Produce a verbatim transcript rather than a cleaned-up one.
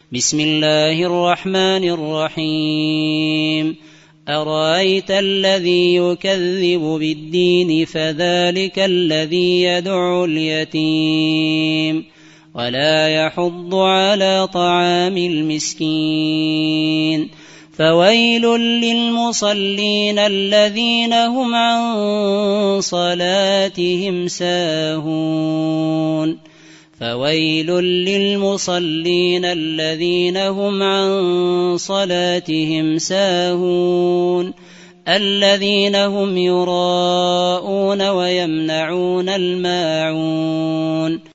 بسم الله الرحمن الرحيم أرأيت الذي يكذب بالدين فذلك الذي يدع اليتيم ولا يحض على طعام المسكين فويل للمصلين الذين هم عن صلاتهم ساهون فويل للمصلين الذين هم عن صلاتهم ساهون الذين هم يراءون ويمنعون الماعون